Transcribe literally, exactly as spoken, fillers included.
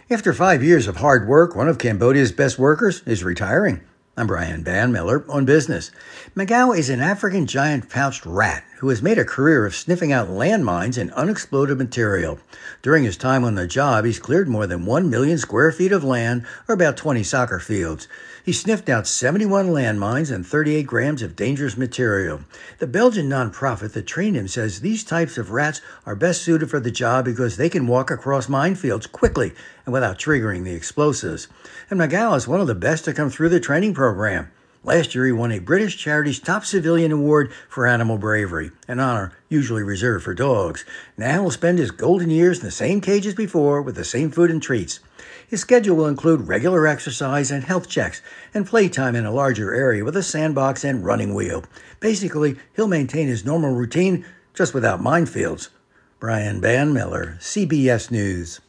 After five years of hard work, one of Cambodia's best workers is retiring. I'm Brian Van Miller on Business. Magao is an African giant pouched rat who has made a career of sniffing out landmines and unexploded material. During his time on the job, he's cleared more than one million square feet of land, or about twenty soccer fields. He sniffed out seventy-one landmines and thirty-eight grams of dangerous material. The Belgian nonprofit that trained him says these types of rats are best suited for the job because they can walk across minefields quickly and without triggering the explosives. And Magao is one of the best to come through the training program. Last year, he won a British charity's top civilian award for animal bravery, an honor usually reserved for dogs. Now he'll spend his golden years in the same cage as before with the same food and treats. His schedule will include regular exercise and health checks and playtime in a larger area with a sandbox and running wheel. Basically, he'll maintain his normal routine just without minefields. Brian Van Miller, C B S News.